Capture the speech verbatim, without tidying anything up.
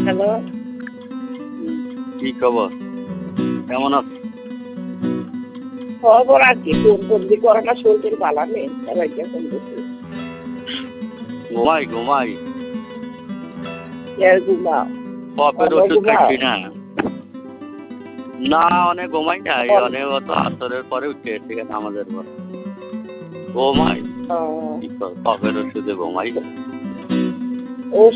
Hello. হুম, কি খবর? কেমন আছো? খবর আর কি, ফোন বন্দি করে না, শরীরের ভালো নেই, সবাইকে ফোন করছি। ঘুমাই ঘুমাই কে ঘুমাও? কপের আমরা ওষুধ ঘুমাও? খাচ্ছি না। না অনেক ঘুমাই নাই, কখন? অনেক অত আসরের পরে উঠে ঠিক আছে আমাদের পর ঘুমাই। ও, কি কর কপের ওষুধে ঘুমাই।